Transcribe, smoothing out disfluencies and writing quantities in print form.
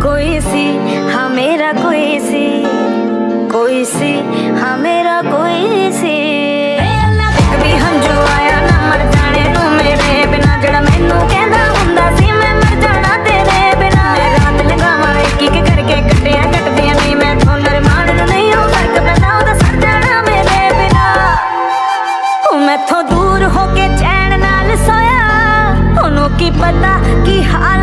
कोई सी हाँ मेरा कोई सी, कोई सी हाँ मेरा कोई सी। भी हम जो आया ना मर जाने नू मेरे बिना, जड़ा मैनू कहंदा हुंदा सी मैं मर जाना तेरे बिना। मैं रात लगावां एक एक करके कटियां कटदियां नहीं, मैं थोनर मान नू नहीं हो फर्क पैंदा ओहदा सर जाना मेरे बिना। मैथों दूर होके चैन नाल सोया, ओनू की पता की हाल